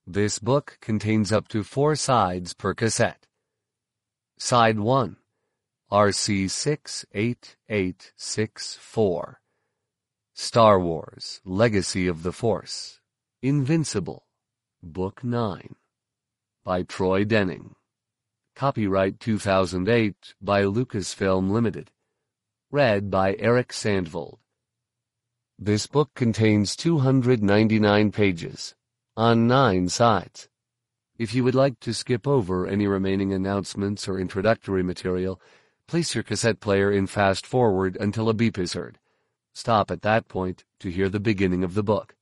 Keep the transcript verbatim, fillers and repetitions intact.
This book contains up to four sides per cassette. Side one, R C six eight eight six four. Star Wars, Legacy of the Force. Invincible. Book nine. By Troy Denning. Copyright two thousand eight by Lucasfilm Limited. Read by Eric Sandvold. This book contains two hundred ninety-nine pages, on nine sides. If you would like to skip over any remaining announcements or introductory material, place your cassette player in fast forward until a beep is heard. Stop at that point to hear the beginning of the book.